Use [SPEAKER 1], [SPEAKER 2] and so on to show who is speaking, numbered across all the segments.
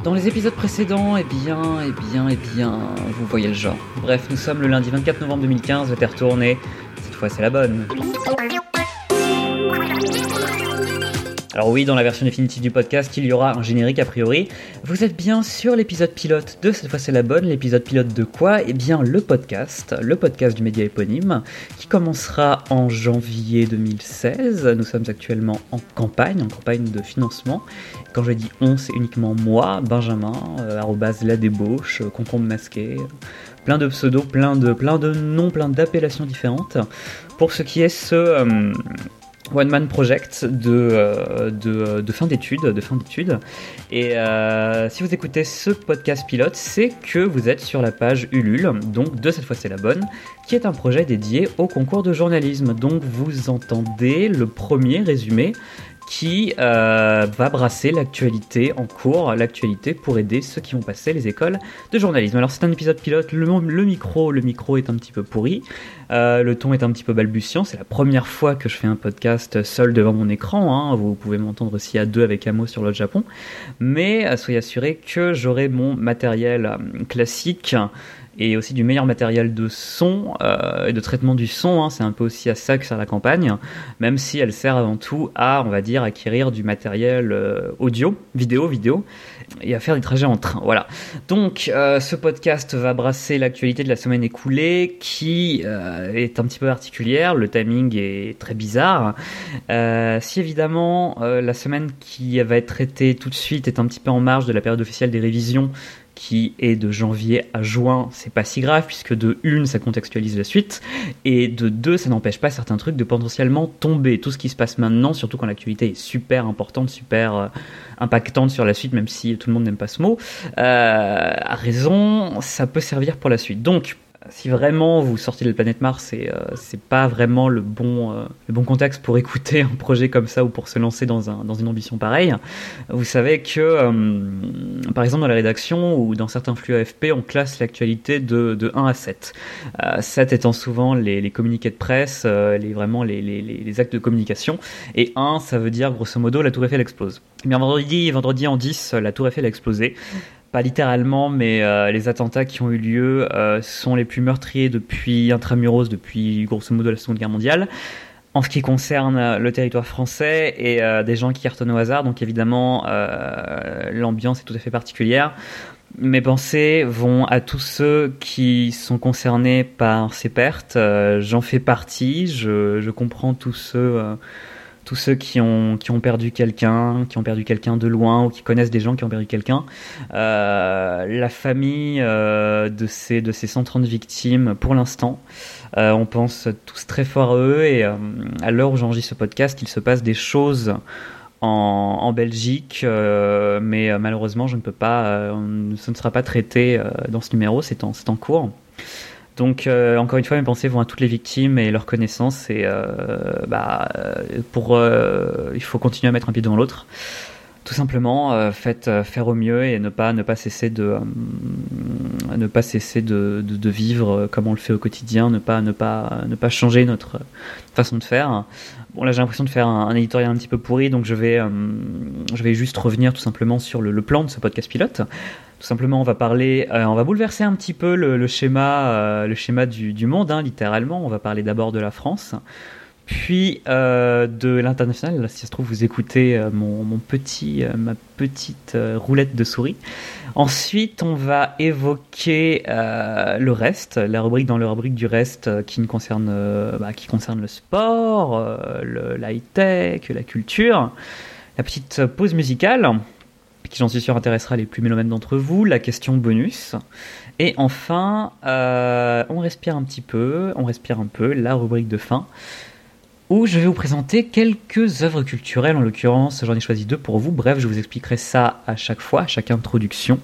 [SPEAKER 1] Dans les épisodes précédents, vous voyez le genre. Bref, nous sommes le lundi 24 novembre 2015, le terre tournée. Cette fois, c'est la bonne. Alors oui, dans la version définitive du podcast, il y aura un générique a priori. Vous êtes bien sur l'épisode pilote de Cette fois c'est la bonne. L'épisode pilote de quoi ? Eh bien le podcast du média éponyme, qui commencera en janvier 2016. Nous sommes actuellement en campagne de financement. Quand je dis on, c'est uniquement moi, Benjamin, @ladébauche, concombre masqué, plein de pseudos, plein de noms, plein d'appellations différentes. Pour ce qui est ce... One Man Project de fin d'études. Et si vous écoutez ce podcast pilote, c'est que vous êtes sur la page Ulule, donc de Cette fois c'est la bonne, qui est un projet dédié au concours de journalisme. Donc vous entendez le premier résumé qui va brasser l'actualité en cours, l'actualité pour aider ceux qui vont passer les écoles de journalisme. Alors c'est un épisode pilote, le micro est un petit peu pourri, le ton est un petit peu balbutiant, c'est la première fois que je fais un podcast seul devant mon écran, hein. Vous pouvez m'entendre aussi à deux avec Amo sur l'autre Japon, mais soyez assurés que j'aurai mon matériel classique, et aussi du meilleur matériel de son et de traitement du son, hein. C'est un peu aussi à ça que sert la campagne, même si elle sert avant tout à, on va dire, acquérir du matériel audio, vidéo, et à faire des trajets en train, voilà. Donc ce podcast va brasser l'actualité de la semaine écoulée, qui est un petit peu particulière, le timing est très bizarre. Si évidemment la semaine qui va être traitée tout de suite est un petit peu en marge de la période officielle des révisions, qui est de janvier à juin, c'est pas si grave, puisque de une, ça contextualise la suite, et de deux, ça n'empêche pas certains trucs de potentiellement tomber. Tout ce qui se passe maintenant, surtout quand l'actualité est super importante, super impactante sur la suite, même si tout le monde n'aime pas ce mot, a raison, ça peut servir pour la suite. Donc, si vraiment vous sortez de la planète Mars, c'est pas vraiment le bon contexte pour écouter un projet comme ça ou pour se lancer dans une ambition pareille. Vous savez que, par exemple, dans la rédaction ou dans certains flux AFP, on classe l'actualité de 1 à 7. 7 étant souvent les communiqués de presse, les actes de communication. Et 1, ça veut dire, grosso modo, la Tour Eiffel explose. Et bien, vendredi en 10, la Tour Eiffel a explosé. Pas littéralement, mais les attentats qui ont eu lieu sont les plus meurtriers depuis intramuros, depuis grosso modo la Seconde Guerre mondiale. En ce qui concerne le territoire français et des gens qui cartonnent au hasard, donc évidemment l'ambiance est tout à fait particulière. Mes pensées vont à tous ceux qui sont concernés par ces pertes. J'en fais partie, je comprends tous ceux qui ont perdu quelqu'un, de loin, ou qui connaissent des gens qui ont perdu quelqu'un. La famille de ces 130 victimes, pour l'instant, on pense tous très fort à eux, et à l'heure où j'enregistre ce podcast, il se passe des choses en Belgique, mais malheureusement, je ne peux pas, ce ne sera pas traité dans ce numéro, c'est en cours. Donc encore une fois, mes pensées vont à toutes les victimes et leurs connaissances, et il faut continuer à mettre un pied devant l'autre. Tout simplement, faites faire au mieux et ne pas cesser de vivre comme on le fait au quotidien, ne pas changer notre façon de faire. Bon, là j'ai l'impression de faire un éditorial un petit peu pourri, donc je vais juste revenir tout simplement sur le plan de ce podcast pilote. Tout simplement, on va bouleverser un petit peu le schéma du monde, hein, littéralement. On va parler d'abord de la France, puis de l'international. Là, si ça se trouve, vous écoutez ma petite roulette de souris. Ensuite, on va évoquer le reste, la rubrique du reste qui concerne le sport, la high-tech, la culture. La petite pause musicale, qui j'en suis sûr intéressera les plus mélomanes d'entre vous, la question bonus, et enfin on respire un peu, la rubrique de fin, où je vais vous présenter quelques œuvres culturelles. En l'occurrence, j'en ai choisi 2 pour vous. Bref, je vous expliquerai ça à chaque fois, à chaque introduction.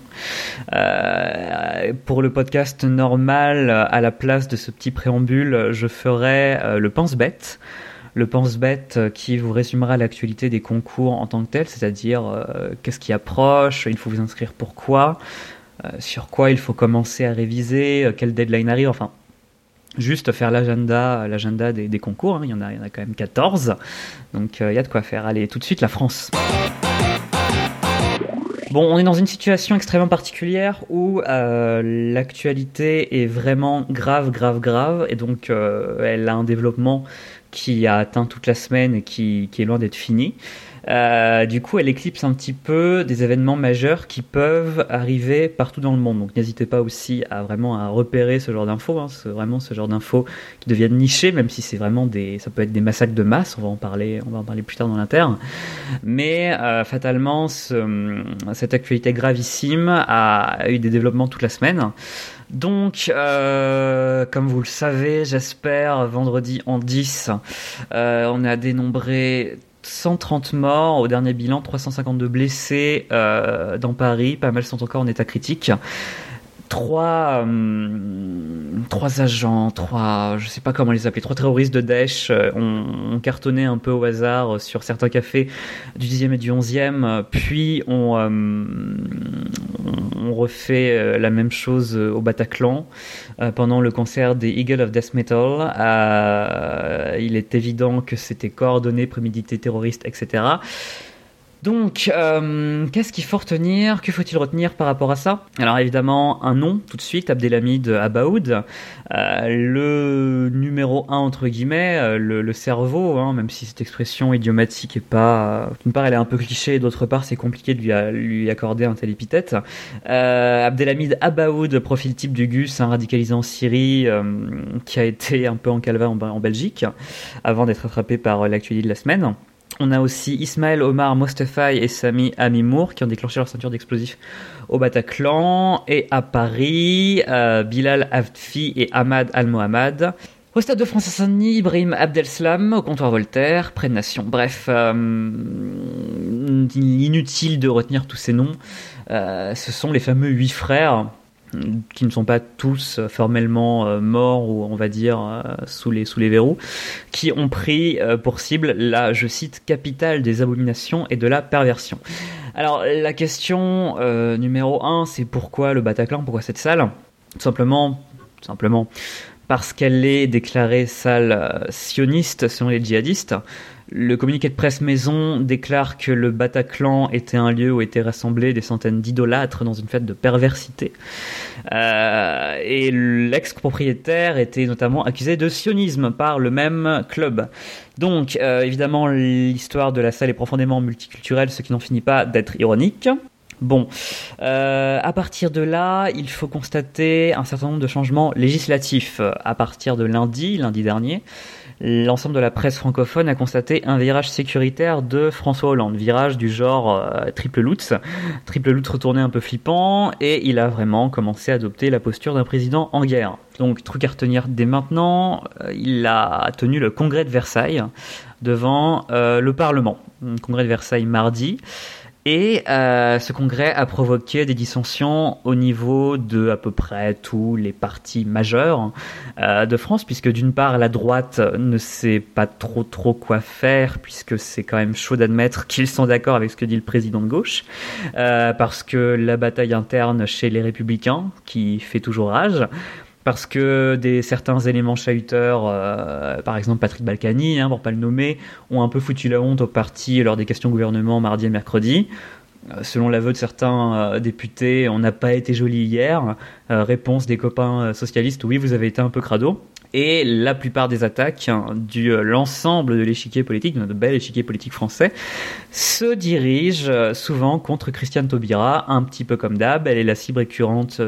[SPEAKER 1] Pour le podcast normal, à la place de ce petit préambule, je ferai le pense-bête. Le pense-bête qui vous résumera l'actualité des concours en tant que tel, c'est-à-dire qu'est-ce qui approche, il faut vous inscrire pourquoi, sur quoi il faut commencer à réviser, quelle deadline arrive, enfin, juste faire l'agenda des concours, hein. Il y en a quand même 14, donc il y a de quoi faire. Allez, tout de suite, la France. Bon, on est dans une situation extrêmement particulière où l'actualité est vraiment grave, et donc elle a un développement qui a atteint toute la semaine et qui est loin d'être fini. Du coup, elle éclipse un petit peu des événements majeurs qui peuvent arriver partout dans le monde. Donc, n'hésitez pas aussi à repérer ce genre d'infos. C'est vraiment ce genre d'infos qui deviennent nichées, même si c'est vraiment ça peut être des massacres de masse. On va en parler plus tard dans l'Inter. Mais fatalement, cette actualité gravissime a eu des développements toute la semaine. Donc, comme vous le savez, j'espère, vendredi en 10, on a dénombré 130 morts au dernier bilan, 352 blessés dans Paris, pas mal sont encore en état critique. Trois agents, je sais pas comment les appeler, 3 terroristes de Daesh ont cartonné un peu au hasard sur certains cafés du 10e et du 11e, puis ont refait la même chose au Bataclan pendant le concert des Eagles of Death Metal. Il est évident que c'était coordonné, prémédité, terroriste, etc. Donc, qu'est-ce qu'il faut retenir ? Que faut-il retenir par rapport à ça ? Alors évidemment, un nom tout de suite, Abdelhamid Abaoud, le numéro 1 entre guillemets, le cerveau, même si cette expression idiomatique est pas... d'une part elle est un peu cliché, et d'autre part c'est compliqué de lui accorder un tel épithète. Abdelhamid Abaoud, profil type du GUS, radicalisé en Syrie, qui a été un peu en calva en Belgique, avant d'être attrapé par l'actualité de la semaine. On a aussi Ismaël Omar Mostafaï et Sami Amimour qui ont déclenché leur ceinture d'explosifs au Bataclan. Et à Paris, Bilal Affi et Ahmad Al-Mohammad. Au stade de France-Saint-Denis, Ibrahim Abdelslam au comptoir Voltaire, près de Nation. Bref, inutile de retenir tous ces noms. Ce sont les fameux 8 frères qui ne sont pas tous formellement morts ou on va dire sous les verrous, qui ont pris pour cible la, je cite, capitale des abominations et de la perversion. Alors la question numéro 1, c'est pourquoi le Bataclan, pourquoi cette salle ? Tout simplement parce qu'elle est déclarée salle sioniste selon les djihadistes. Le communiqué de presse maison déclare que le Bataclan était un lieu où étaient rassemblés des centaines d'idolâtres dans une fête de perversité. Et l'ex-propriétaire était notamment accusé de sionisme par le même club. Donc, évidemment, l'histoire de la salle est profondément multiculturelle, ce qui n'en finit pas d'être ironique. Bon, à partir de là, il faut constater un certain nombre de changements législatifs. À partir de lundi dernier, l'ensemble de la presse francophone a constaté un virage sécuritaire de François Hollande, virage du genre triple Lutz retourné un peu flippant, et il a vraiment commencé à adopter la posture d'un président en guerre. Donc, truc à retenir dès maintenant, il a tenu le congrès de Versailles devant le Parlement. Le congrès de Versailles mardi. Et ce congrès a provoqué des dissensions au niveau de à peu près tous les partis majeurs de France, puisque d'une part la droite ne sait pas trop quoi faire, puisque c'est quand même chaud d'admettre qu'ils sont d'accord avec ce que dit le président de gauche, parce que la bataille interne chez les Républicains qui fait toujours rage, parce que certains éléments chahuteurs, par exemple Patrick Balkany, pour pas le nommer, ont un peu foutu la honte au parti lors des questions au gouvernement mardi et mercredi. Selon l'aveu de certains députés, on n'a pas été joli hier. Réponse des copains socialistes, oui, vous avez été un peu crado. Et la plupart des attaques l'ensemble de l'échiquier politique, de notre bel échiquier politique français, se dirigent souvent contre Christiane Taubira, un petit peu comme d'hab. Elle est la cible récurrente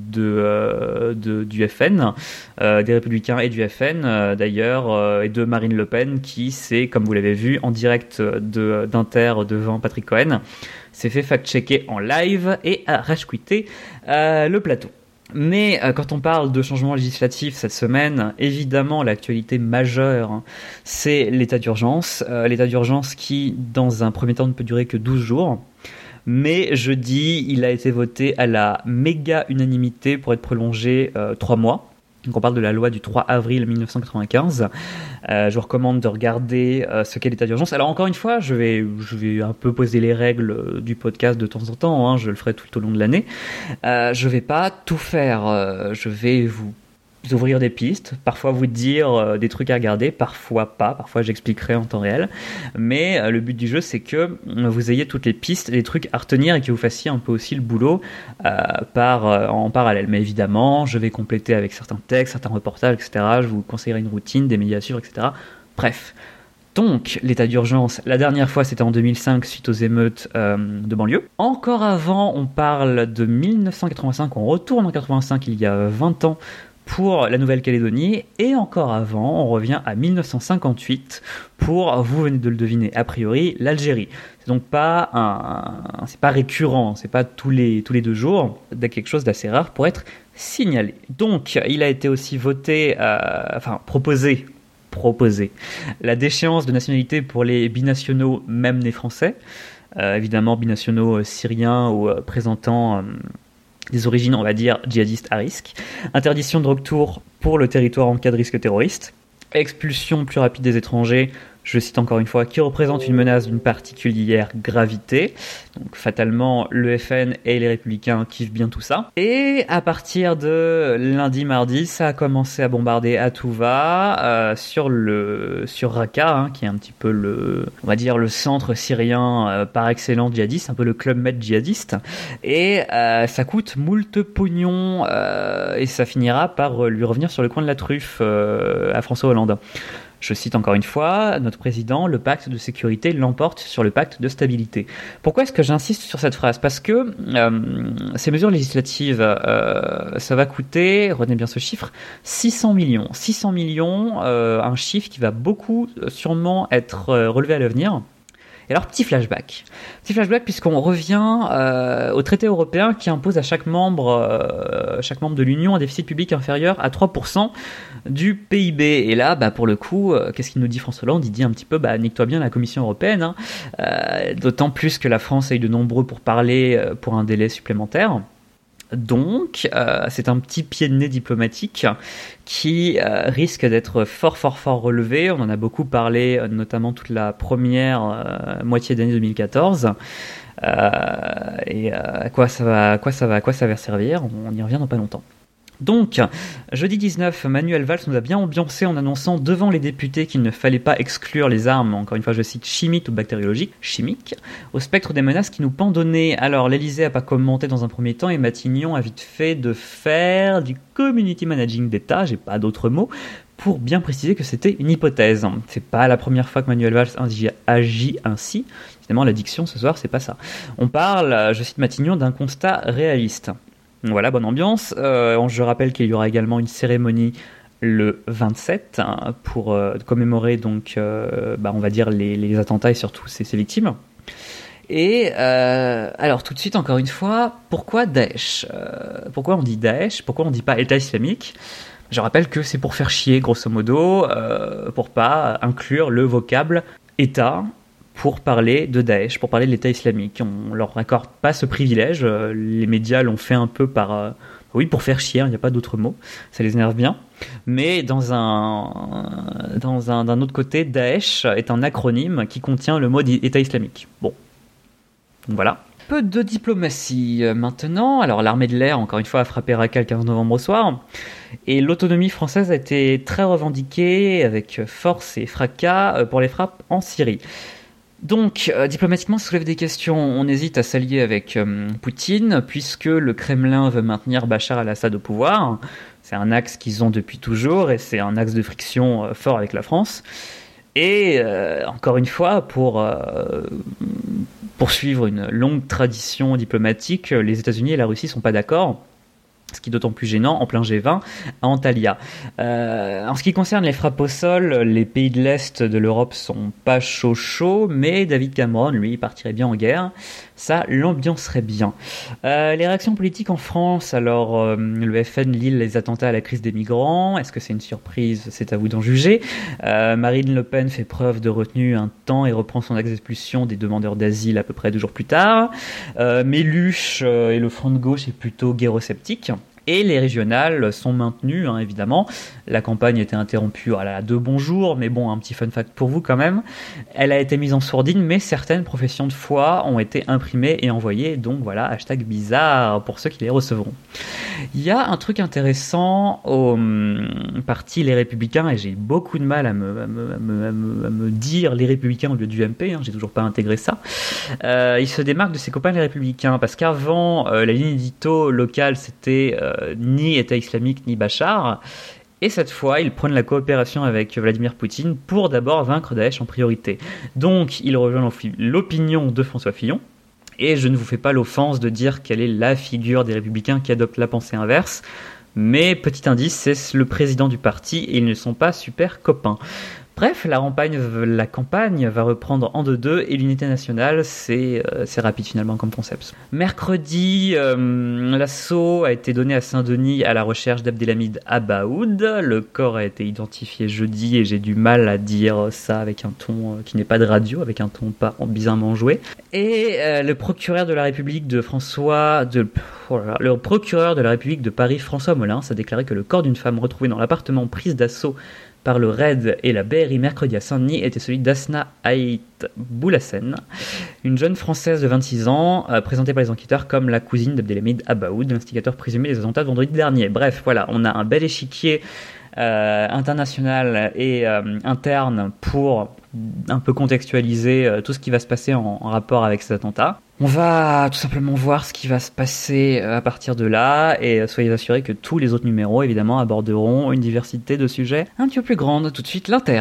[SPEAKER 1] du FN, des Républicains et du FN d'ailleurs, et de Marine Le Pen qui s'est, comme vous l'avez vu, en direct d'Inter devant Patrick Cohen, s'est fait fact-checker en live et a rage-quitté le plateau. Mais quand on parle de changements législatifs cette semaine, évidemment l'actualité majeure, c'est l'état d'urgence. L'état d'urgence qui, dans un premier temps, ne peut durer que 12 jours. Mais jeudi, il a été voté à la méga unanimité pour être prolongé 3 mois. Donc on parle de la loi du 3 avril 1995. Je vous recommande de regarder ce qu'est l'état d'urgence. Alors encore une fois, je vais un peu poser les règles du podcast de temps en temps. Je le ferai tout au long de l'année. Je vais pas tout faire. Je vais vous vous ouvrir des pistes, parfois vous dire des trucs à regarder, parfois pas, parfois j'expliquerai en temps réel. Mais le but du jeu, c'est que vous ayez toutes les pistes, les trucs à retenir et que vous fassiez un peu aussi le boulot en parallèle. Mais évidemment, je vais compléter avec certains textes, certains reportages, etc. Je vous conseillerai une routine, des médias à suivre, etc. Bref. Donc, l'état d'urgence, la dernière fois c'était en 2005 suite aux émeutes de banlieue. Encore avant, on parle de 1985, on retourne en 85 il y a 20 ans pour la Nouvelle-Calédonie, et encore avant, on revient à 1958 pour, vous venez de le deviner, a priori, l'Algérie. C'est donc c'est pas récurrent, c'est pas tous les 2 jours, c'est quelque chose d'assez rare pour être signalé. Donc, il a été aussi proposé la déchéance de nationalité pour les binationaux, même nés français, évidemment binationaux syriens ou présentant des origines, on va dire, djihadistes à risque, interdiction de retour pour le territoire en cas de risque terroriste, expulsion plus rapide des étrangers, je cite encore une fois, qui représente une menace d'une particulière gravité. Donc fatalement, le FN et les Républicains kiffent bien tout ça. Et à partir de lundi, mardi, ça a commencé à bombarder à tout va sur Raqqa, qui est un petit peu on va dire le centre syrien par excellence djihadiste, un peu le club med djihadiste. Et ça coûte moult pognon et ça finira par lui revenir sur le coin de la truffe à François Hollande. Je cite encore une fois, notre président, le pacte de sécurité l'emporte sur le pacte de stabilité. Pourquoi est-ce que j'insiste sur cette phrase ? Parce que ces mesures législatives, ça va coûter, retenez bien ce chiffre, 600 millions. 600 millions, un chiffre qui va beaucoup sûrement être relevé à l'avenir. Et alors, petit flashback puisqu'on revient au traité européen qui impose à chaque membre de l'Union un déficit public inférieur à 3% du PIB. Et là, pour le coup, qu'est-ce qu'il nous dit François Hollande ? Il dit un petit peu, nique-toi bien la Commission européenne, d'autant plus que la France a eu de nombreux pourparlers pour un délai supplémentaire. Donc, c'est un petit pied de nez diplomatique qui risque d'être fort relevé. On en a beaucoup parlé, notamment toute la première moitié d'année 2014. Et à quoi ça va servir ? On y revient dans pas longtemps. Donc, jeudi 19, Manuel Valls nous a bien ambiancé en annonçant devant les députés qu'il ne fallait pas exclure les armes, encore une fois je cite, chimiques ou bactériologiques, chimiques, au spectre des menaces qui nous pendonnaient. Alors, l'Élysée n'a pas commenté dans un premier temps et Matignon a vite fait de faire du community managing d'État, j'ai pas d'autres mots, pour bien préciser que c'était une hypothèse. C'est pas la première fois que Manuel Valls agit ainsi. Évidemment, l'addiction ce soir, c'est pas ça. On parle, je cite Matignon, d'un constat réaliste. Voilà, bonne ambiance. Je rappelle qu'il y aura également une cérémonie le 27 pour commémorer donc, on va dire les attentats et surtout ces victimes. Et alors tout de suite, encore une fois, pourquoi Daesh ? Pourquoi on dit Daesh ? Pourquoi on dit pas État islamique ? Je rappelle que c'est pour faire chier, grosso modo, pour pas inclure le vocable État pour parler de Daesh, pour parler de l'État islamique. On leur accorde pas ce privilège. Les médias l'ont fait un peu pour faire chier, il n'y a pas d'autre mot. Ça les énerve bien. Mais d'un autre côté, Daesh est un acronyme qui contient le mot État islamique. Bon. Donc voilà. Peu de diplomatie maintenant. Alors l'armée de l'air, encore une fois, a frappé Raqqa le 15 novembre au soir. Et l'autonomie française a été très revendiquée avec force et fracas pour les frappes en Syrie. Donc, diplomatiquement, ça soulève des questions. On hésite à s'allier avec Poutine, puisque le Kremlin veut maintenir Bachar al-Assad au pouvoir. C'est un axe qu'ils ont depuis toujours, et c'est un axe de friction fort avec la France. Et, encore une fois, pour poursuivre une longue tradition diplomatique, les États-Unis et la Russie ne sont pas d'accord. Ce qui est d'autant plus gênant en plein G20 à Antalya. En ce qui concerne les frappes au sol, les pays de l'Est de l'Europe sont pas chaud, mais David Cameron, lui, partirait bien en guerre. Ça l'ambiancerait bien. Les réactions politiques en France, alors le FN lit les attentats à la crise des migrants. Est-ce que c'est une surprise ? C'est à vous d'en juger. Marine Le Pen fait preuve de retenue un temps et reprend son axe d'expulsion des demandeurs d'asile à peu près 2 jours plus tard. Méluche et le Front de gauche est plutôt guérosceptique. Et les régionales sont maintenues, évidemment. La campagne était interrompue à 2 bons jours, mais bon, un petit fun fact pour vous quand même. Elle a été mise en sourdine, mais certaines professions de foi ont été imprimées et envoyées, donc voilà, hashtag bizarre pour ceux qui les recevront. Il y a un truc intéressant au parti Les Républicains, et j'ai beaucoup de mal à me dire Les Républicains au lieu du MP, j'ai toujours pas intégré ça. Il se démarque de ses copains Les Républicains, parce qu'avant, la ligne édito locale, c'était ni État islamique ni Bachar. Et cette fois, ils prennent la coopération avec Vladimir Poutine pour d'abord vaincre Daesh en priorité. Donc, il rejoint l'opinion de François Fillon. Et je ne vous fais pas l'offense de dire quelle est la figure des Républicains qui adopte la pensée inverse. Mais petit indice, c'est le président du parti et ils ne sont pas super copains. Bref, la campagne va reprendre en 2-2 et l'unité nationale, c'est rapide finalement comme concept. Mercredi, l'assaut a été donné à Saint-Denis à la recherche d'Abdelhamid Abaoud. Le corps a été identifié jeudi et j'ai du mal à dire ça avec un ton qui n'est pas de radio, avec un ton pas bizarrement joué. Et le procureur de la République de Paris, François Molins, a déclaré que le corps d'une femme retrouvée dans l'appartement prise d'assaut par le RAID et la BRI mercredi à Saint-Denis était celui d'Asna Haït Boulassen, une jeune Française de 26 ans, présentée par les enquêteurs comme la cousine d'Abdelhamid Abaoud, l'instigateur présumé des attentats de vendredi dernier. Bref, voilà, on a un bel échiquier international et interne pour un peu contextualiser tout ce qui va se passer en rapport avec ces attentats. On va tout simplement voir ce qui va se passer à partir de là et soyez assurés que tous les autres numéros évidemment aborderont une diversité de sujets un petit peu plus grande. Tout de suite l'Inter.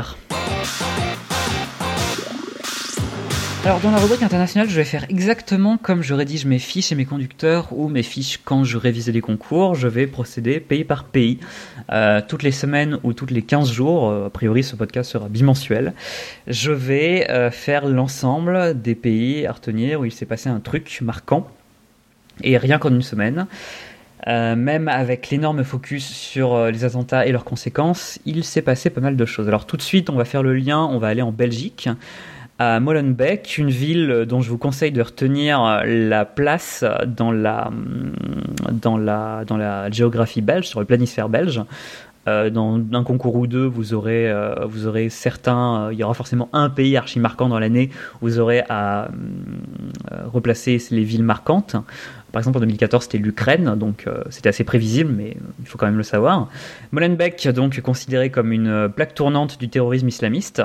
[SPEAKER 1] Alors dans la rubrique internationale, je vais faire exactement comme je rédige mes fiches et mes conducteurs ou mes fiches quand je révisais les concours. Je vais procéder pays par pays, toutes les semaines ou toutes les 15 jours. A priori, ce podcast sera bimensuel. Je vais faire l'ensemble des pays à retenir où il s'est passé un truc marquant. Et rien qu'en une semaine. Même avec l'énorme focus sur les attentats et leurs conséquences, il s'est passé pas mal de choses. Alors tout de suite, on va faire le lien, on va aller en Belgique. À Molenbeek, une ville dont je vous conseille de retenir la place dans la géographie belge, sur le planisphère belge. Dans un concours ou deux, vous aurez certains, il y aura forcément un pays archi marquant dans l'année, vous aurez à replacer les villes marquantes. Par exemple, en 2014, c'était l'Ukraine, donc c'était assez prévisible, mais il faut quand même le savoir. Molenbeek, donc considéré comme une plaque tournante du terrorisme islamiste.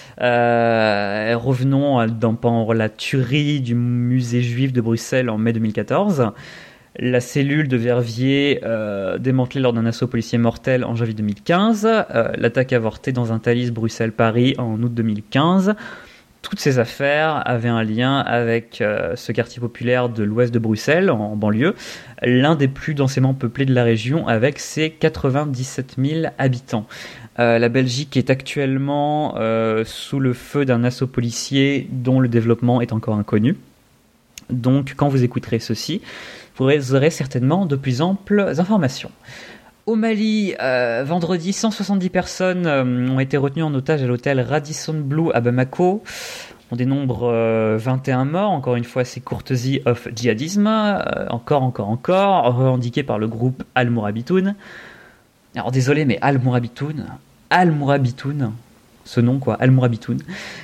[SPEAKER 1] Revenons dans la tuerie du musée juif de Bruxelles en mai 2014. La cellule de Verviers démantelée lors d'un assaut policier mortel en janvier 2015. L'attaque avortée dans un Thalys Bruxelles-Paris en août 2015. Toutes ces affaires avaient un lien avec ce quartier populaire de l'ouest de Bruxelles, en banlieue, l'un des plus densément peuplés de la région, avec ses 97 000 habitants. La Belgique est actuellement sous le feu d'un assaut policier dont le développement est encore inconnu. Donc, quand vous écouterez ceci, vous aurez certainement de plus amples informations. Au Mali, vendredi, 170 personnes ont été retenues en otage à l'hôtel Radisson Blu à Bamako. On dénombre 21 morts, encore une fois c'est courtesy of djihadisme, encore, revendiqué par le groupe Al-Mourabitoun. Alors désolé, mais Al-Mourabitoun, ce nom quoi, Al-Mourabitoun,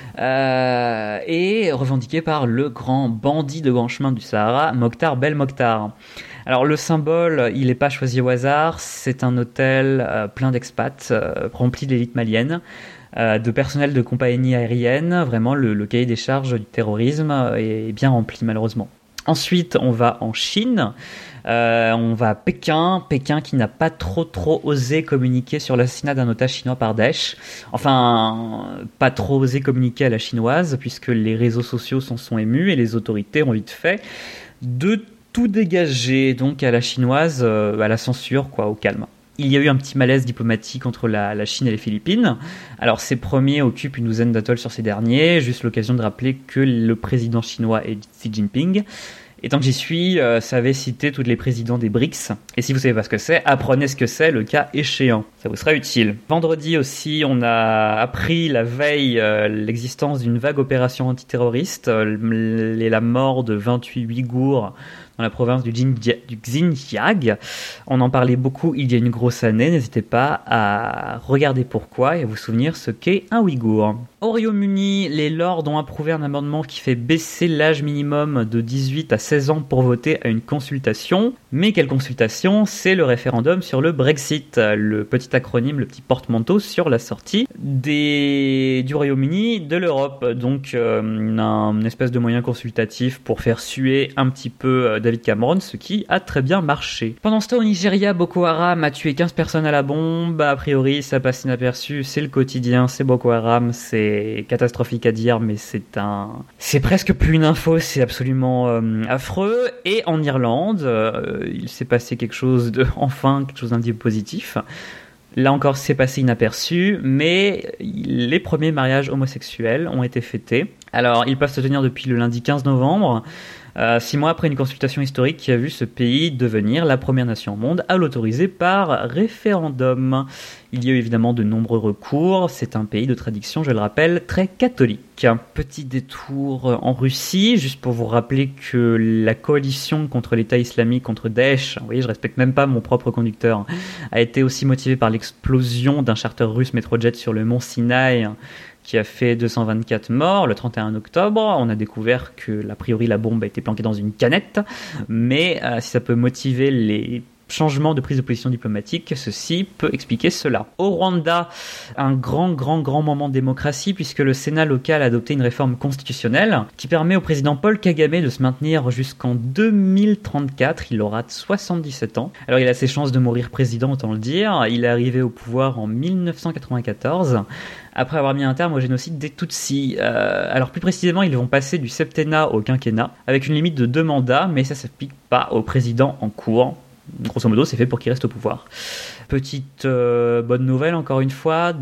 [SPEAKER 1] et revendiqué par le grand bandit de grand chemin du Sahara, Mokhtar Belmokhtar. Alors le symbole, il n'est pas choisi au hasard, c'est un hôtel plein d'expats, rempli d'élite malienne, de personnel de compagnie aérienne, vraiment le cahier des charges du terrorisme est bien rempli malheureusement. Ensuite, on va en Chine, on va à Pékin qui n'a pas trop osé communiquer sur l'assassinat d'un otage chinois par Daesh. Enfin, pas trop osé communiquer à la chinoise, puisque les réseaux sociaux s'en sont émus et les autorités ont vite fait de tout dégager, donc à la chinoise, à la censure, quoi, au calme. Il y a eu un petit malaise diplomatique entre la Chine et les Philippines. Alors ces premiers occupent une douzaine d'atolls sur ces derniers, juste l'occasion de rappeler que le président chinois est Xi Jinping. Et tant que j'y suis, ça avait cité tous les présidents des BRICS. Et si vous savez pas ce que c'est, apprenez ce que c'est le cas échéant. Ça vous sera utile. Vendredi aussi, on a appris la veille l'existence d'une vague opération antiterroriste et la mort de 28 Ouïghours dans dans la province du Xinjiang. On en parlait beaucoup il y a une grosse année. N'hésitez pas à regarder pourquoi et à vous souvenir ce qu'est un Ouïghour. Au Royaume-Uni, les lords ont approuvé un amendement qui fait baisser l'âge minimum de 18 à 16 ans pour voter à une consultation. Mais quelle consultation? C'est le référendum sur le Brexit, le petit acronyme, le petit porte-manteau sur la sortie du Royaume-Uni de l'Europe. Donc un espèce de moyen consultatif pour faire suer un petit peu David Cameron, ce qui a très bien marché. Pendant ce temps, au Nigeria, Boko Haram a tué 15 personnes à la bombe. A priori, ça passe inaperçu, c'est le quotidien, c'est Boko Haram, c'est catastrophique à dire, mais c'est presque plus une info, c'est absolument affreux. Et en Irlande, il s'est passé quelque chose d'un petit peu positif. Là encore, c'est passé inaperçu, mais les premiers mariages homosexuels ont été fêtés. Alors, ils peuvent se tenir depuis le lundi 15 novembre, 6 mois après une consultation historique qui a vu ce pays devenir la première nation au monde à l'autoriser par référendum. Il y a eu évidemment de nombreux recours, c'est un pays de tradition, je le rappelle, très catholique. Petit détour en Russie, juste pour vous rappeler que la coalition contre l'État islamique, contre Daesh, vous voyez, je respecte même pas mon propre conducteur, a été aussi motivée par l'explosion d'un charter russe Metrojet sur le mont Sinaï, qui a fait 224 morts le 31 octobre. On a découvert que, a priori, la bombe a été planquée dans une canette, mais si ça peut motiver les changements de prise de position diplomatique, ceci peut expliquer cela. Au Rwanda, un grand moment de démocratie, puisque le Sénat local a adopté une réforme constitutionnelle qui permet au président Paul Kagame de se maintenir jusqu'en 2034. Il aura 77 ans. Alors il a ses chances de mourir président, autant le dire. Il est arrivé au pouvoir en 1994. Après avoir mis un terme au génocide des Tutsis. Alors plus précisément, ils vont passer du septennat au quinquennat, avec une limite de 2 mandats, mais ça ne s'applique pas au président en cours. Grosso modo, c'est fait pour qu'il reste au pouvoir. Petite bonne nouvelle, encore une fois,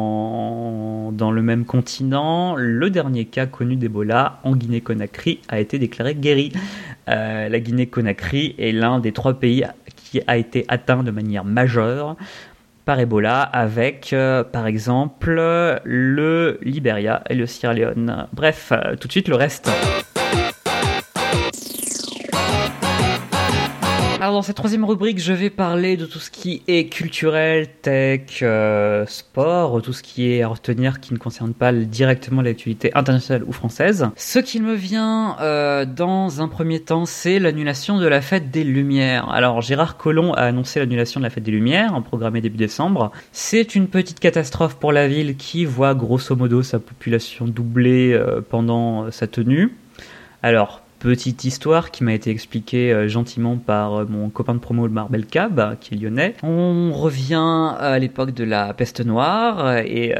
[SPEAKER 1] dans le même continent, le dernier cas connu d'Ebola en Guinée-Conakry a été déclaré guéri. La Guinée-Conakry est l'un des 3 pays qui a été atteint de manière majeure par Ebola, avec par exemple le Libéria et le Sierra Leone. Bref, tout de suite le reste. Alors dans cette 3e rubrique, je vais parler de tout ce qui est culturel, tech, sport, tout ce qui est à retenir qui ne concerne pas directement l'actualité internationale ou française. Ce qui me vient dans un premier temps, c'est l'annulation de la Fête des Lumières. Alors Gérard Collomb a annoncé l'annulation de la Fête des Lumières, programmée début décembre. C'est une petite catastrophe pour la ville qui voit grosso modo sa population doubler pendant sa tenue. Alors, petite histoire qui m'a été expliquée gentiment par mon copain de promo, le Marbel Cab, qui est lyonnais. On revient à l'époque de la peste noire et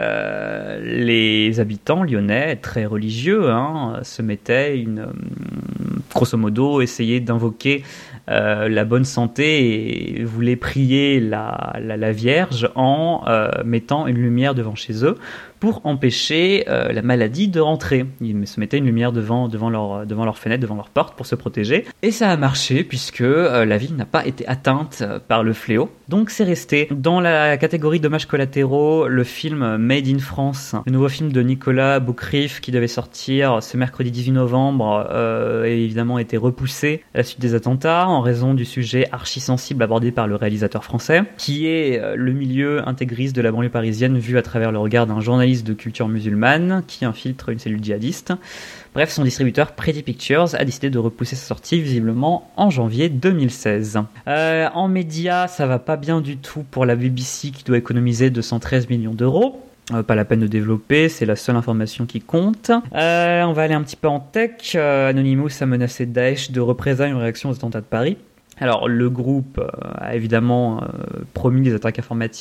[SPEAKER 1] les habitants lyonnais, très religieux, se mettaient grosso modo, essayer d'invoquer la bonne santé et voulaient prier la Vierge en mettant une lumière devant chez eux pour empêcher la maladie de rentrer. Ils se mettaient une lumière devant leur fenêtre, devant leur porte pour se protéger. Et ça a marché puisque la ville n'a pas été atteinte par le fléau. Donc c'est resté. Dans la catégorie dommages collatéraux, le film Made in France, le nouveau film de Nicolas Boukrif qui devait sortir ce mercredi 18 novembre, a évidemment été repoussé à la suite des attentats en raison du sujet archi-sensible abordé par le réalisateur français, qui est le milieu intégriste de la banlieue parisienne vu à travers le regard d'un journaliste de culture musulmane qui infiltre une cellule djihadiste. Bref, son distributeur Pretty Pictures a décidé de repousser sa sortie visiblement en janvier 2016. En médias, ça va pas bien du tout pour la BBC qui doit économiser 213 millions d'euros. Pas la peine de développer, c'est la seule information qui compte. On va aller un petit peu en tech. Anonymous a menacé Daesh de représailles en réaction aux attentats de Paris. Alors le groupe a évidemment promis des attaques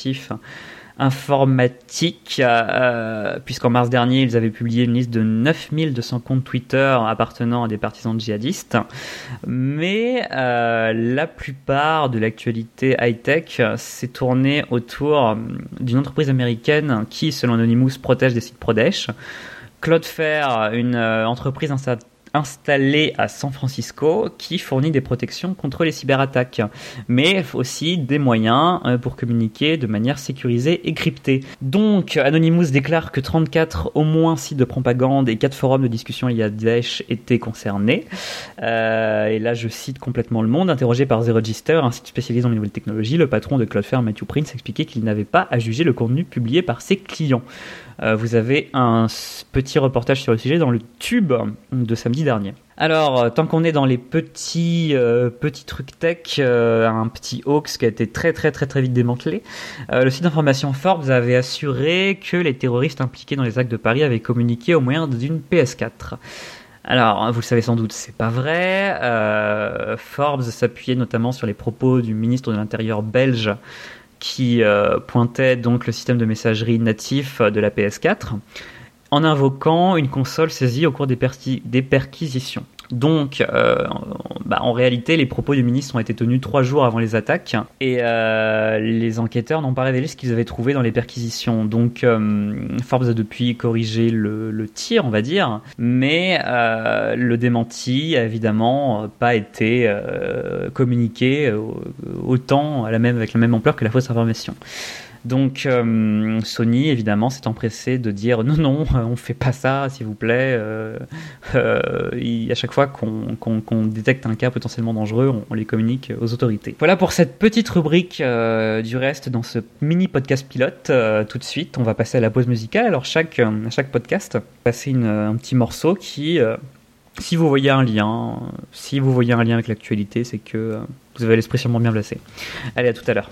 [SPEAKER 1] informatiques, puisqu'en mars dernier, ils avaient publié une liste de 9200 comptes Twitter appartenant à des partisans djihadistes. Mais la plupart de l'actualité high-tech s'est tournée autour d'une entreprise américaine qui, selon Anonymous, protège des sites pro-Daesh. Cloudflare, une entreprise installé à San Francisco qui fournit des protections contre les cyberattaques, mais aussi des moyens pour communiquer de manière sécurisée et cryptée. Donc, Anonymous déclare que 34 au moins sites de propagande et 4 forums de discussion liés à Daesh étaient concernés. Et là, je cite complètement Le Monde. Interrogé par The Register, un site spécialisé dans les nouvelles technologies, le patron de Cloudflare, Matthew Prince, expliquait qu'il n'avait pas à juger le contenu publié par ses clients. Vous avez un petit reportage sur le sujet dans le Tube de samedi dernier. Alors, tant qu'on est dans les petits trucs tech, un petit hoax qui a été très vite démantelé, le site d'information Forbes avait assuré que les terroristes impliqués dans les actes de Paris avaient communiqué au moyen d'une PS4. Alors, vous le savez sans doute, c'est pas vrai. Forbes s'appuyait notamment sur les propos du ministre de l'Intérieur belge qui pointait donc le système de messagerie natif de la PS4 en invoquant une console saisie au cours des perquisitions. Donc, en réalité, les propos du ministre ont été tenus 3 jours avant les attaques et les enquêteurs n'ont pas révélé ce qu'ils avaient trouvé dans les perquisitions. Donc, Forbes a depuis corrigé le tir, on va dire, mais le démenti a évidemment pas été communiqué autant avec la même ampleur que la fausse information. Donc Sony évidemment s'est empressé de dire non, on fait pas ça s'il vous plaît. À chaque fois qu'on détecte un cas potentiellement dangereux, on les communique aux autorités. Voilà pour cette petite rubrique du reste dans ce mini podcast pilote. Tout de suite, on va passer à la pause musicale. Alors à chaque podcast, passer un petit morceau qui, si vous voyez un lien avec l'actualité, c'est que vous avez l'esprit sûrement bien placé. Allez, à tout à l'heure.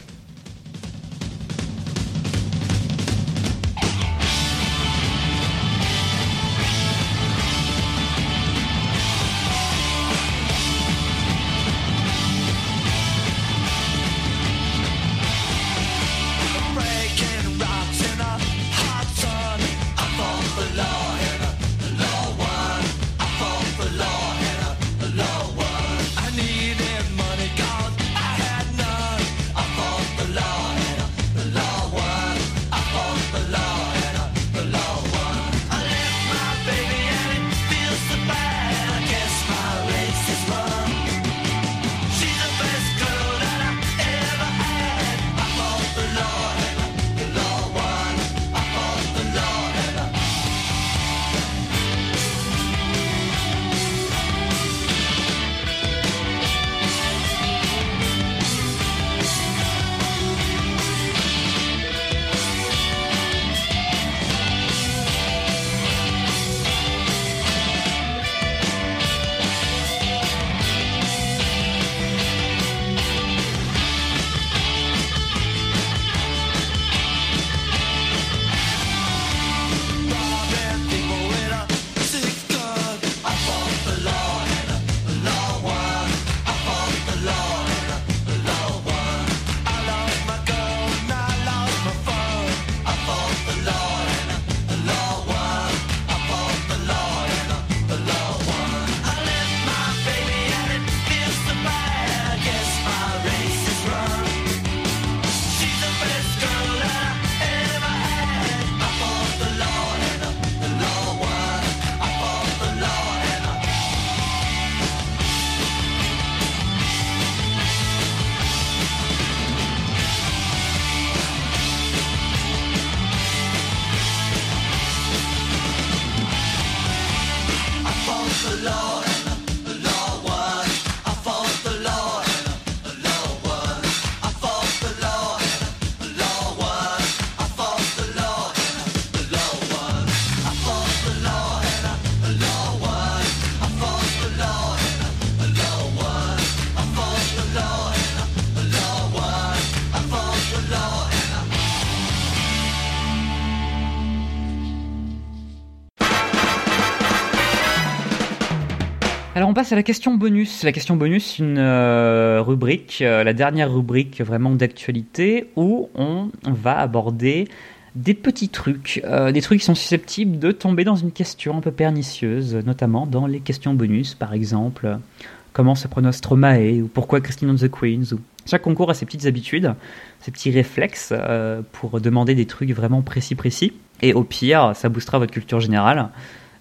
[SPEAKER 1] Alors on passe à la question bonus. La question bonus, une rubrique, la dernière rubrique vraiment d'actualité où on va aborder des petits trucs, des trucs qui sont susceptibles de tomber dans une question un peu pernicieuse, notamment dans les questions bonus, par exemple, comment se prononce Stromae, ou pourquoi Christine and the Queens, ou... Chaque concours a ses petites habitudes, ses petits réflexes pour demander des trucs vraiment précis, et au pire, ça boostera votre culture générale.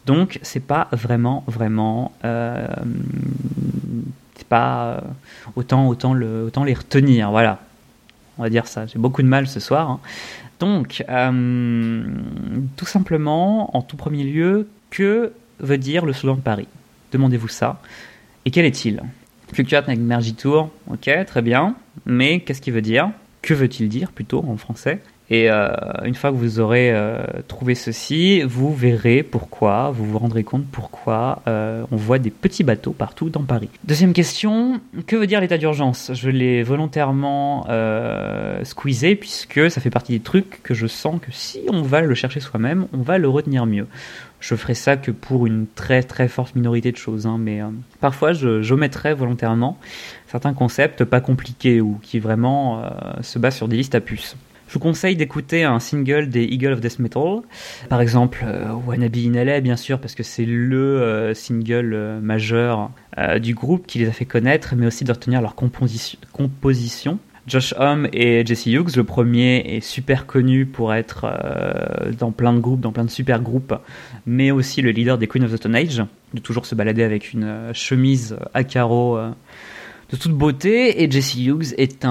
[SPEAKER 1] Donc c'est pas vraiment c'est pas autant les retenir, voilà. On va dire ça. J'ai beaucoup de mal ce soir. Hein. Donc, tout simplement, en tout premier lieu, que veut dire le slogan de Paris ? Demandez-vous ça. Et quel est-il ? Fluctuate avec Mergitur, ok, très bien. Mais qu'est-ce qu'il veut dire ? Que veut-il dire, plutôt, en français ? Et une fois que vous aurez trouvé ceci, vous verrez pourquoi, vous vous rendrez compte pourquoi on voit des petits bateaux partout dans Paris. Deuxième question, que veut dire l'état d'urgence ? Je l'ai volontairement squeezé puisque ça fait partie des trucs que je sens que si on va le chercher soi-même, on va le retenir mieux. Je ferai ça que pour une très très forte minorité de choses, hein, mais parfois j'omettrai volontairement certains concepts pas compliqués ou qui vraiment se basent sur des listes à puces. Je vous conseille d'écouter un single des Eagle of Death Metal, par exemple Wannabe in LA, bien sûr, parce que c'est le single majeur du groupe qui les a fait connaître, mais aussi de retenir leur composition. Josh Homme et Jesse Hughes, le premier est super connu pour être dans plein de groupes, dans plein de super groupes, mais aussi le leader des Queen of the Stone Age, de toujours se balader avec une chemise à carreaux de toute beauté, et Jesse Hughes est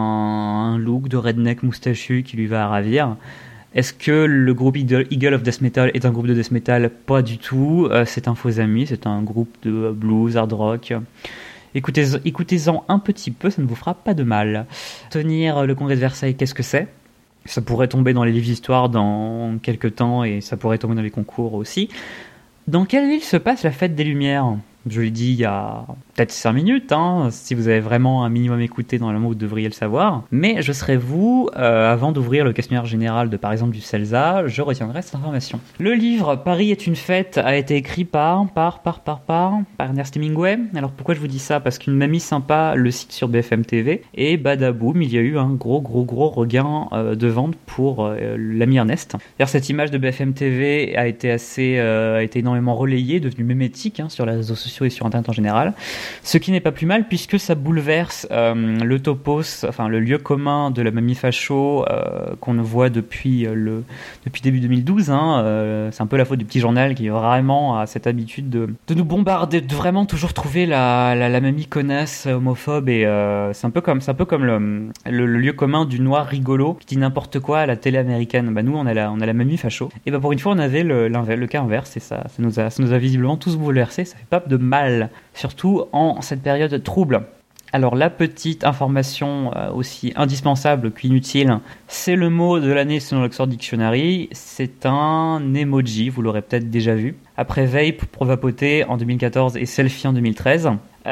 [SPEAKER 1] un look de redneck moustachu qui lui va à ravir. Est-ce que le groupe Eagle of Death Metal est un groupe de death metal ? Pas du tout, c'est un faux ami, c'est un groupe de blues, hard rock. Écoutez-en un petit peu, ça ne vous fera pas de mal. Tenir le congrès de Versailles, qu'est-ce que c'est ? Ça pourrait tomber dans les livres d'histoire dans quelques temps, et ça pourrait tomber dans les concours aussi. Dans quelle ville se passe la fête des Lumières ? Je l'ai dit il y a peut-être 5 minutes, hein, si vous avez vraiment un minimum écouté dans le mot, vous devriez le savoir. Mais je serai vous, avant d'ouvrir le questionnaire général de par exemple du CELSA, je retiendrai cette information. Le livre Paris est une fête a été écrit par Ernest Hemingway. Alors pourquoi je vous dis ça ? Parce qu'une mamie sympa le cite sur BFM TV, et badaboum, il y a eu un gros regain de vente pour l'ami Ernest. D'ailleurs cette image de BFM TV a été énormément relayée, devenue mémétique sur les réseaux sociaux et sur internet en général, ce qui n'est pas plus mal puisque ça bouleverse le topos, enfin le lieu commun de la mamie facho qu'on voit depuis début 2012. C'est un peu la faute du petit journal qui vraiment a cette habitude de nous bombarder, de vraiment toujours trouver la mamie connasse homophobe, et c'est un peu comme le lieu commun du noir rigolo qui dit n'importe quoi à la télé américaine. Bah nous on a la mamie facho, et bah pour une fois on avait le cas inverse, et ça nous a visiblement tous bouleversés. Ça fait pas de mal, surtout en cette période trouble. Alors la petite information aussi indispensable qu'inutile, c'est le mot de l'année selon l'Oxford Dictionary, c'est un emoji, vous l'aurez peut-être déjà vu. Après vape pour vapoter en 2014 et selfie en 2013,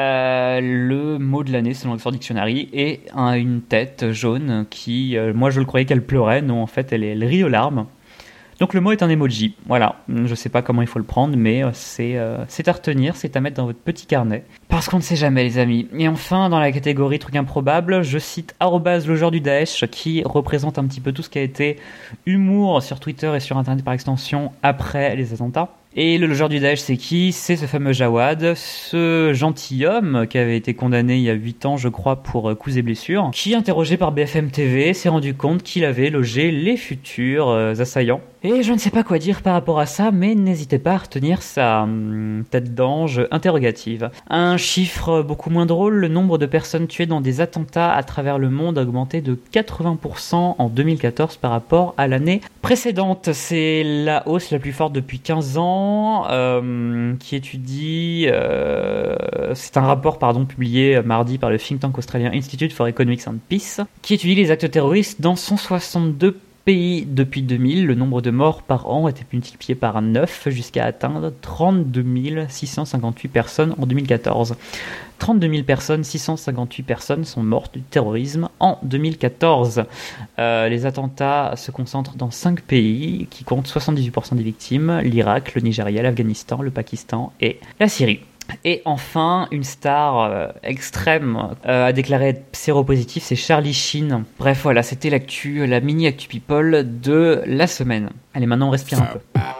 [SPEAKER 1] le mot de l'année selon l'Oxford Dictionary est une tête jaune qui, moi je le croyais qu'elle pleurait, non en fait elle rit aux larmes. Donc le mot est un emoji, voilà, je sais pas comment il faut le prendre, mais c'est à retenir, c'est à mettre dans votre petit carnet, parce qu'on ne sait jamais les amis. Et enfin, dans la catégorie truc improbable, je cite @le joueur du Daesh, qui représente un petit peu tout ce qui a été humour sur Twitter et sur internet par extension après les attentats. Et le logeur du Daesh, c'est qui ? C'est ce fameux Jawad, ce gentilhomme qui avait été condamné il y a 8 ans, je crois, pour coups et blessures, qui, interrogé par BFM TV, s'est rendu compte qu'il avait logé les futurs assaillants. Et je ne sais pas quoi dire par rapport à ça, mais n'hésitez pas à retenir sa tête d'ange interrogative. Un chiffre beaucoup moins drôle, le nombre de personnes tuées dans des attentats à travers le monde a augmenté de 80% en 2014 par rapport à l'année précédente. C'est la hausse la plus forte depuis 15 ans. Qui étudie, c'est un rapport publié mardi par le think tank australien Institute for Economics and Peace, qui étudie les actes terroristes dans 162 pays depuis 2000. Le nombre de morts par an a été multiplié par 9 jusqu'à atteindre 32 658 personnes en 2014. 32 658 personnes sont mortes du terrorisme en 2014. Les attentats se concentrent dans 5 pays qui comptent 78% des victimes: l'Irak, le Nigeria, l'Afghanistan, le Pakistan et la Syrie. Et enfin, une star extrême a déclaré être séropositif, c'est Charlie Sheen. Bref, voilà, c'était l'actu, la mini actu people de la semaine. Allez, maintenant on respire un peu.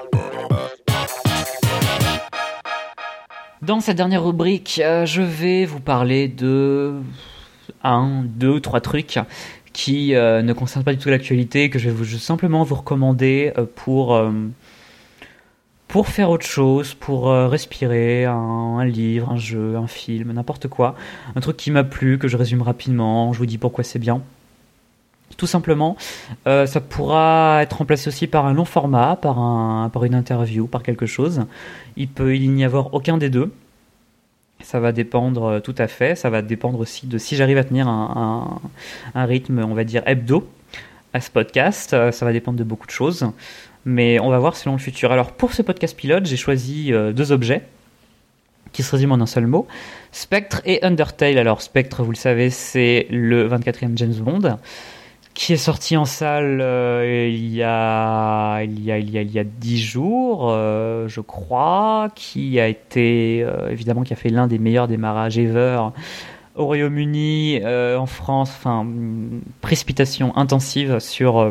[SPEAKER 1] Dans cette dernière rubrique, je vais vous parler de 1, 2, 3 trucs qui ne concernent pas du tout l'actualité, que je vais simplement vous recommander pour pour faire autre chose, pour respirer, un livre, un jeu, un film, n'importe quoi. Un truc qui m'a plu, que je résume rapidement, je vous dis pourquoi c'est bien. Tout simplement, ça pourra être remplacé aussi par un long format, par une interview, par quelque chose. Il n'y avoir aucun des deux. Ça va dépendre tout à fait. Ça va dépendre aussi de si j'arrive à tenir un rythme, on va dire, hebdo à ce podcast. Ça va dépendre de beaucoup de choses. Mais on va voir selon le futur. Alors pour ce podcast pilote, j'ai choisi 2 objets qui se résument en un seul mot. Spectre et Undertale. Alors Spectre, vous le savez, c'est le 24e James Bond, qui est sorti en salle il y a 10 jours, je crois, qui a été, évidemment, qui a fait l'un des meilleurs démarrages ever au Royaume-Uni, en France, enfin, précipitation intensive sur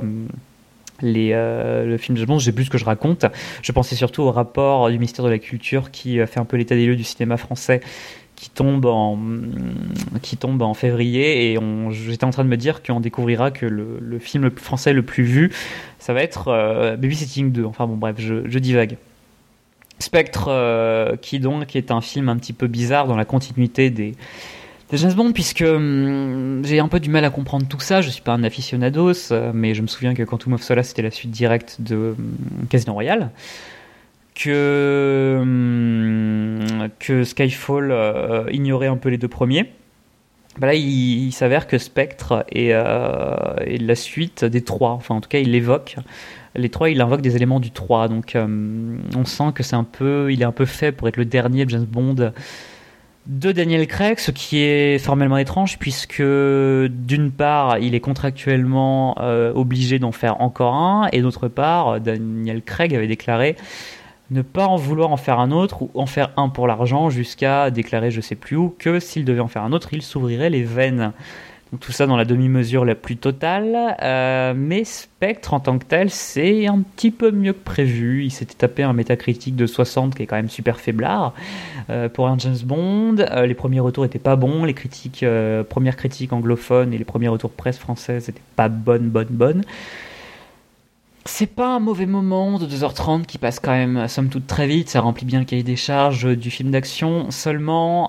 [SPEAKER 1] le film de Bond. Je sais plus ce que je raconte. Je pensais surtout au rapport du ministère de la Culture qui fait un peu l'état des lieux du cinéma français, qui tombe en février, et j'étais en train de me dire qu'on découvrira que le film français le plus vu, ça va être Babysitting 2. Enfin bon, bref, je divague. Spectre, qui donc est un film un petit peu bizarre dans la continuité des James Bond, puisque j'ai un peu du mal à comprendre tout ça. Je suis pas un aficionados, mais je me souviens que Quantum of Solace c'était la suite directe de Casino Royale, que Skyfall ignorait un peu les 2 premiers. Bah là, il s'avère que Spectre est la suite des 3. Enfin, en tout cas, il évoque les 3. Il invoque des éléments du 3. Donc, on sent que il est un peu fait pour être le dernier James Bond de Daniel Craig, ce qui est formellement étrange, puisque d'une part, il est contractuellement obligé d'en faire encore un, et d'autre part, Daniel Craig avait déclaré ne pas en vouloir en faire un autre, ou en faire un pour l'argent, jusqu'à déclarer je sais plus où que s'il devait en faire un autre, il s'ouvrirait les veines. Donc tout ça dans la demi-mesure la plus totale, mais Spectre en tant que tel, c'est un petit peu mieux que prévu. Il s'était tapé un métacritique de 60 qui est quand même super faiblard pour un James Bond. Les premiers retours étaient pas bons, les premières critiques anglophones et les premiers retours presse française étaient pas bonnes. C'est pas un mauvais moment de 2h30 qui passe quand même, somme toute, très vite. Ça remplit bien le cahier des charges du film d'action. Seulement,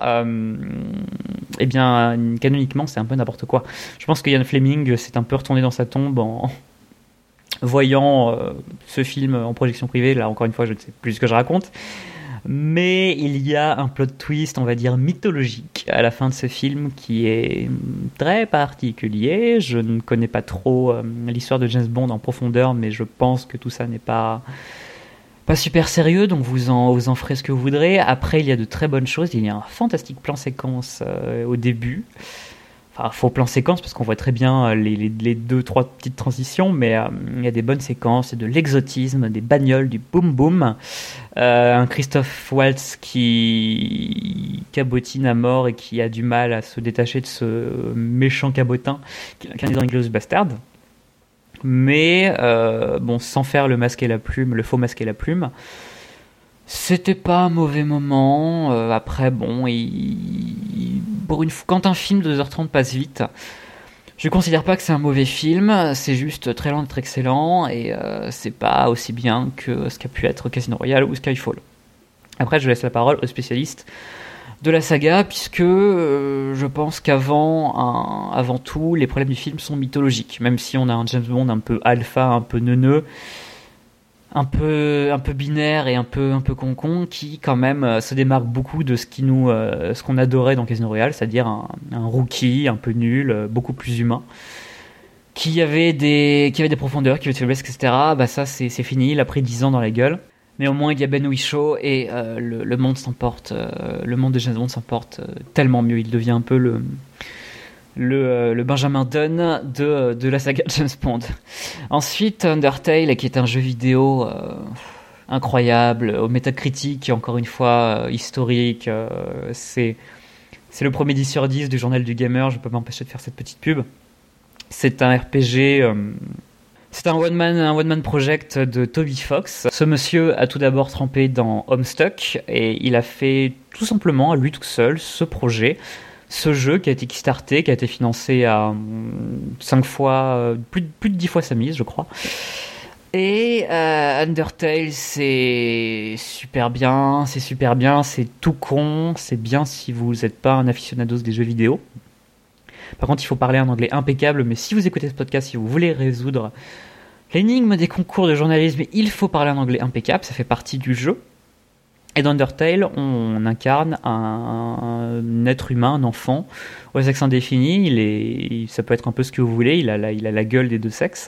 [SPEAKER 1] eh bien, canoniquement, c'est un peu n'importe quoi. Je pense que Ian Fleming s'est un peu retourné dans sa tombe en voyant ce film en projection privée. Là, encore une fois, je ne sais plus ce que je raconte. Mais il y a un plot twist, on va dire, mythologique à la fin de ce film qui est très particulier. Je ne connais pas trop l'histoire de James Bond en profondeur, mais je pense que tout ça n'est pas super sérieux, donc vous en ferez ce que vous voudrez. Après, il y a de très bonnes choses. Il y a un fantastique plan séquence au début. Enfin, faux plan séquence parce qu'on voit très bien les 2-3 petites transitions, mais il y a des bonnes séquences, de l'exotisme, des bagnoles, du boom boom, un Christophe Waltz qui cabotine à mort et qui a du mal à se détacher de ce méchant cabotin qui est dans Inglourious Bastard. Mais bon, sans faire le faux masque et la plume. C'était pas un mauvais moment. Après, bon, quand un film de 2h30 passe vite, je considère pas que c'est un mauvais film. C'est juste très loin d'être excellent, et c'est pas aussi bien que ce qu'a pu être Casino Royale ou Skyfall. Après, je laisse la parole aux spécialistes de la saga, puisque je pense avant tout, les problèmes du film sont mythologiques. Même si on a un James Bond un peu alpha, un peu neuneux, un peu binaire et un peu concon, qui quand même se démarque beaucoup de ce qu'on adorait dans Casino Royale, c'est-à-dire un rookie un peu nul, beaucoup plus humain, qui avait des profondeurs, qui avait des faiblesses, etc. Bah ça c'est fini, il a pris 10 ans dans la gueule. Mais au moins il y a Ben Whishaw, et le monde s'emporte, le monde de James Bond s'emporte tellement mieux. Il devient un peu le Benjamin Dunn de la saga James Bond. Ensuite, Undertale, qui est un jeu vidéo incroyable, au métacritique, encore une fois, historique. C'est le premier 10 sur 10 du journal du gamer, je peux pas m'empêcher de faire cette petite pub. C'est un RPG... c'est un one-man project de Toby Fox. Ce monsieur a tout d'abord trempé dans Homestuck, et il a fait tout simplement, à lui tout seul, ce projet, ce jeu qui a été kickstarté, qui a été financé à 5 fois, plus de 10 fois sa mise, je crois. Et Undertale, c'est super bien, c'est tout con, c'est bien si vous n'êtes pas un aficionados des jeux vidéo. Par contre, il faut parler un anglais impeccable, mais si vous écoutez ce podcast, si vous voulez résoudre l'énigme des concours de journalisme, il faut parler un anglais impeccable, ça fait partie du jeu. Et dans Undertale, on incarne un être humain, un enfant, au sexe indéfini. Ça peut être un peu ce que vous voulez. Il a la gueule des deux sexes,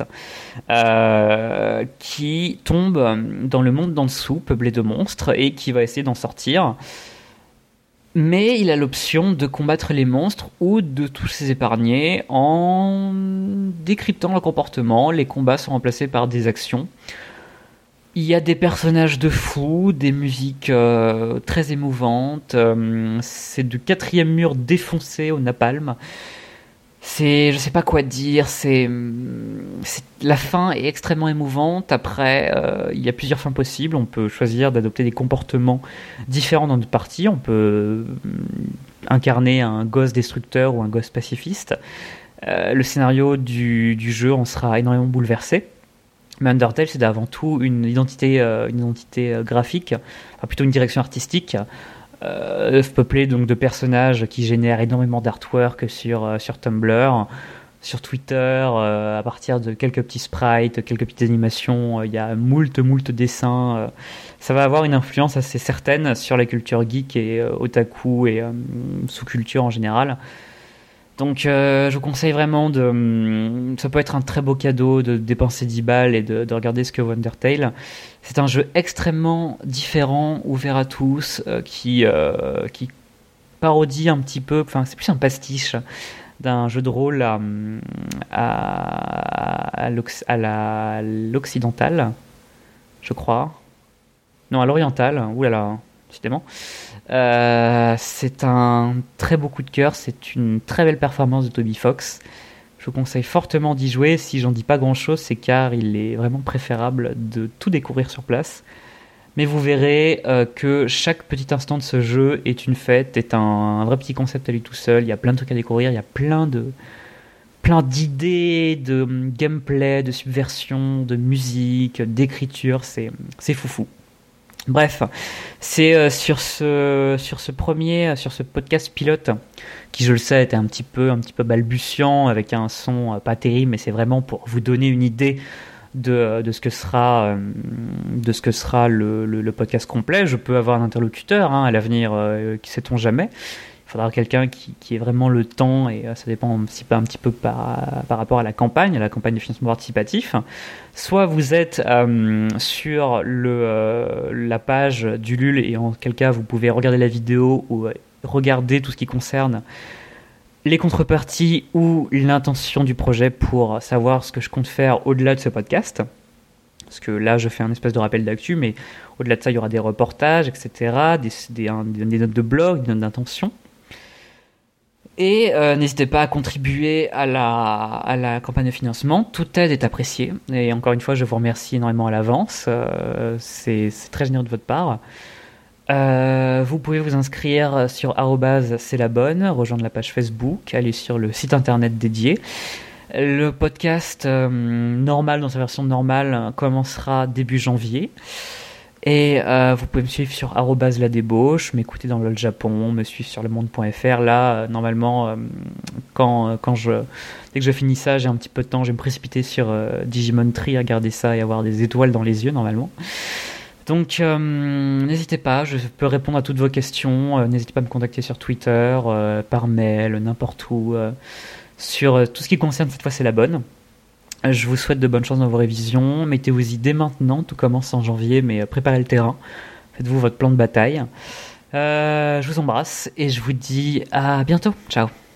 [SPEAKER 1] qui tombe dans le monde d'en dessous, peuplé de monstres, et qui va essayer d'en sortir. Mais il a l'option de combattre les monstres ou de tous les épargner en décryptant leur comportement. Les combats sont remplacés par des actions. Il y a des personnages de fous, des musiques très émouvantes. C'est du 4e mur défoncé au napalm. Je sais pas quoi dire. La fin est extrêmement émouvante. Après, il y a plusieurs fins possibles. On peut choisir d'adopter des comportements différents dans notre partie. On peut incarner un gosse destructeur ou un gosse pacifiste. Le scénario du jeu en sera énormément bouleversé. Mais Undertale, c'est avant tout une identité graphique, enfin plutôt une direction artistique, peuplée donc de personnages qui génèrent énormément d'artwork sur Tumblr, sur Twitter, à partir de quelques petits sprites, quelques petites animations. Il y a moult dessins. Ça va avoir une influence assez certaine sur la culture geek et otaku et sous-culture en général. Donc je vous conseille vraiment ça peut être un très beau cadeau de dépenser 10 balles et de regarder ce que vaut Undertale. C'est un jeu extrêmement différent, ouvert à tous, qui parodie un petit peu, enfin c'est plus un pastiche d'un jeu de rôle à l'occidental, je crois. Non, à l'oriental, oulala, décidément. C'est un très beau coup de cœur, c'est une très belle performance de Toby Fox. Je vous conseille fortement d'y jouer. Si j'en dis pas grand chose, c'est car il est vraiment préférable de tout découvrir sur place. Mais vous verrez que chaque petit instant de ce jeu est une fête, est un vrai petit concept à lui tout seul. Il y a plein de trucs à découvrir, il y a plein d'idées, de gameplay, de subversion, de musique, d'écriture, c'est foufou. Bref, c'est sur ce podcast pilote, qui je le sais était un petit peu balbutiant, avec un son pas terrible, mais c'est vraiment pour vous donner une idée de ce que sera le podcast complet. Je peux avoir un interlocuteur à l'avenir, qui sait-on jamais. Il faudra quelqu'un qui ait vraiment le temps, et ça dépend un petit peu par rapport à la campagne de financement participatif. Soit vous êtes sur la page d'Ulule, et en quel cas vous pouvez regarder la vidéo ou regarder tout ce qui concerne les contreparties ou l'intention du projet pour savoir ce que je compte faire au-delà de ce podcast. Parce que là, je fais un espèce de rappel d'actu, mais au-delà de ça, il y aura des reportages, etc., des notes de blog, des notes d'intention. Et n'hésitez pas à contribuer à la campagne de financement. Toute aide est appréciée. Et encore une fois, je vous remercie énormément à l'avance. C'est très généreux de votre part. Vous pouvez vous inscrire sur @c'est la bonne, rejoindre la page Facebook, aller sur le site internet dédié. Le podcast normal, dans sa version normale, commencera début janvier. Et vous pouvez me suivre sur @la débauche, m'écouter dans LOL Japon, me suivre sur lemonde.fr. Là, normalement, dès que je finis ça, j'ai un petit peu de temps, je vais me précipiter sur Digimon Tree, regarder ça et avoir des étoiles dans les yeux, normalement. Donc, n'hésitez pas, je peux répondre à toutes vos questions. N'hésitez pas à me contacter sur Twitter, par mail, n'importe où. Sur tout ce qui concerne cette fois, c'est la bonne. Je vous souhaite de bonnes chances dans vos révisions. Mettez-vous-y dès maintenant, tout commence en janvier, mais préparez le terrain. Faites-vous votre plan de bataille. Je vous embrasse et je vous dis à bientôt. Ciao.